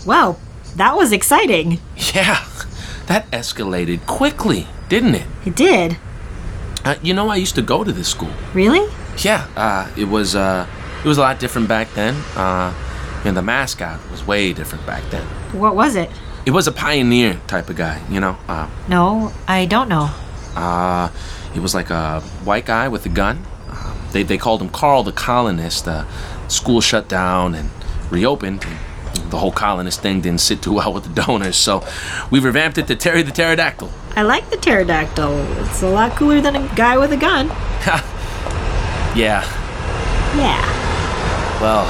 Wow, that was exciting. Yeah, that escalated quickly, didn't it? It did. I used to go to this school. Really? Yeah, it was a lot different back then. The mascot was way different back then. What was it? It was a pioneer type of guy, No, I don't know. He was like a white guy with a gun. They called him Carl the Colonist. School shut down and reopened. And the whole colonist thing didn't sit too well with the donors, so we revamped it to Terry the Pterodactyl. I like the pterodactyl. It's a lot cooler than a guy with a gun. Yeah. Yeah. Well,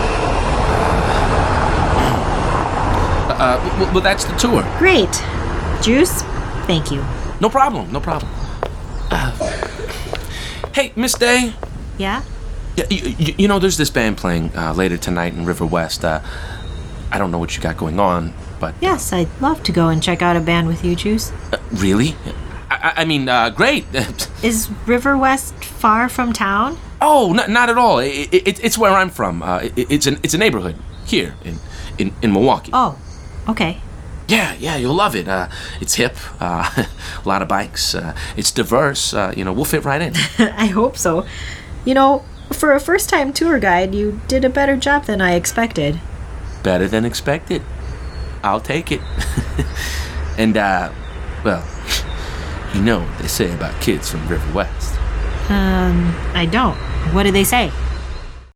well, that's the tour. Great. Juice, thank you. No problem. Hey, Miss Day. Yeah? Yeah, there's this band playing later tonight in River West. I don't know what you got going on, but... Yes, I'd love to go and check out a band with you, Juice. Really? I mean, great. Is River West far from town? Oh, not at all. It's where I'm from. It's a neighborhood here in Milwaukee. Oh, okay. Yeah, you'll love it. It's hip, a lot of bikes. It's diverse. We'll fit right in. I hope so. For a first-time tour guide, you did a better job than I expected. Better than expected. I'll take it. And, well, you know what they say about kids from River West. I don't. What do they say?